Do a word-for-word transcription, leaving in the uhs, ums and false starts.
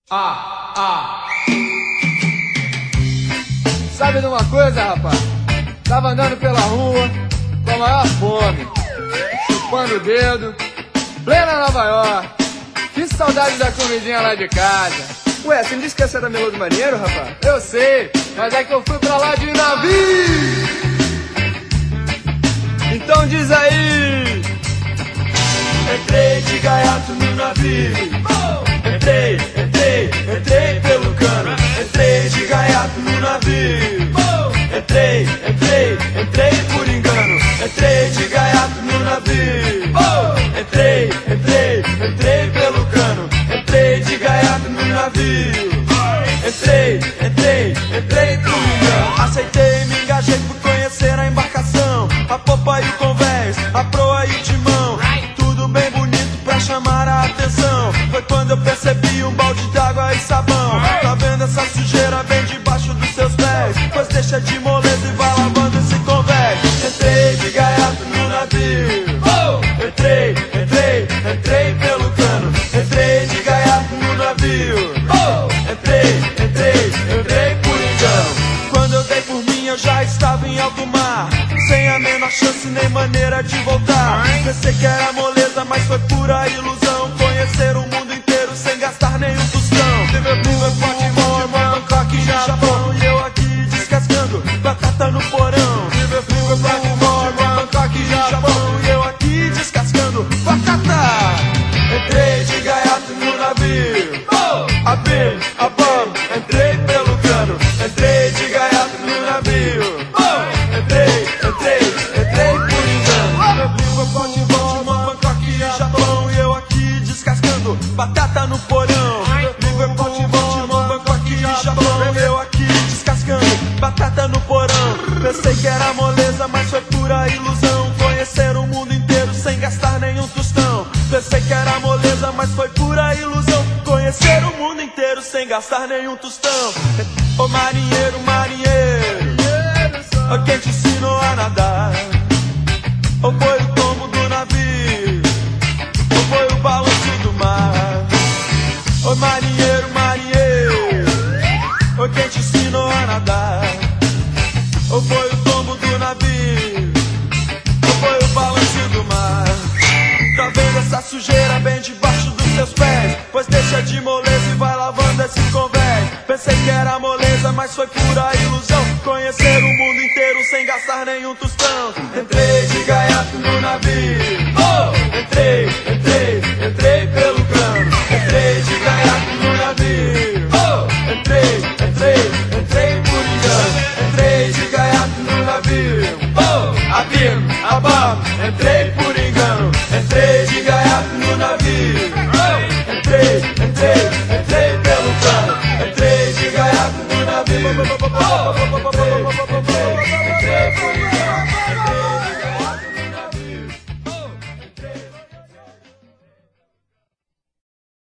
Ah, ah. Sabe de uma coisa, rapaz? Tava andando pela rua com a maior fome, chupando o dedo, plena Nova York. Que saudade da comidinha lá de casa. Ué, você me disse que essa era Melô do Marinheiro, rapaz? Eu sei, mas é que eu fui pra lá de navio. Então diz aí. Entrei de gaiato no navio. Entrei, entrei, entrei pelo cano. Entrei de gaiato no navio. Entrei, entrei, entrei por engano. Entrei de gaiato no navio. Entrei, entrei, entrei pelo cano. Entrei de gaiato no navio. Entrei, entrei, entrei por engano. Aceitei, me engajei por conhecer a embarcação, a popa e o convés, a proa e o timão. Tudo bem bonito pra chamar a atenção. Foi quando eu percebi um balde d'água e sabão. Tá vendo essa sujeira bem debaixo dos seus pés? Pois deixa de moleza e vai lavando esse convés. Entrei de gaiato no navio. Entrei, entrei, entrei pelo cano. Entrei de gaiato no navio. Entrei, entrei, entrei por engano. Quando eu dei por mim eu já estava em alto mar, sem a menor chance nem maneira de voltar. Pensei que era moleza, mas foi pura ilusão. Conhecer o mundo inteiro sem gastar nenhum tostão. Liverpool, Baltimore, Bangkok, Japão, e eu aqui descascando batata no porão. Liverpool, Baltimore, Bangkok, Japão, e eu aqui descascando batata. Entrei de gaiato no navio. Abim, abam, entrei pelo cano. Entrei de gaiato no navio. Entrei, entrei, entrei por engano. Baltimore, Bangkok, Japão, e eu aqui descascando batata no porão. Baltimore, Bangkok, Japão, e eu aqui descascando batata no porão. Pensei que era moleza, mas foi pura ilusão. Conhecer o mundo inteiro sem gastar nenhum tostão. Pensei que era moleza, mas foi pura ilusão. Conhecer o mundo inteiro sem gastar nenhum tostão. Ô marinheiro, marinheiro, quem te ensinou a nadar? Ou foi o tombo do navio? Ou foi o balanço do mar? Ô marinheiro, marinheiro, quem te ensinou a nadar? Ou foi o tombo do navio? Ou foi o balanço do mar? Tá vendo essa sujeira bem debaixo dos seus pés? Pois deixa de moleza e vai lavando esse convés. Pensei que era moleza, mas foi pura ilusão. Conhecer o mundo inteiro sem gastar nenhum tostão. Entrei de gaiato no navio. Entrei, entrei, entrei pelo cano. Entrei de gaiato no navio. Entrei, entrei, entrei por engano. Entrei de gaiato no navio. Abim, abam, entrei por engano.